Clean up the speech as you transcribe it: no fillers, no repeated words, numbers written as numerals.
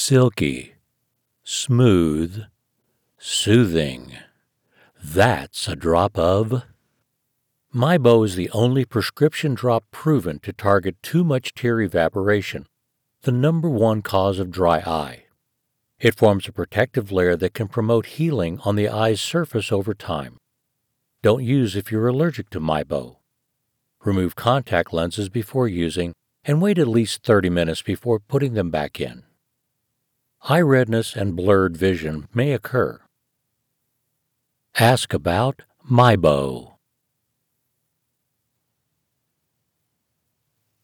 Silky, smooth, soothing. That's a drop of... MIEBO is the only prescription drop proven to target too much tear evaporation, the #1 cause of dry eye. It forms a protective layer that can promote healing on the eye's surface over time. Don't use if you're allergic to MIEBO. Remove contact lenses before using and wait at least 30 minutes before putting them back in. Eye redness and blurred vision may occur. Ask about MIEBO.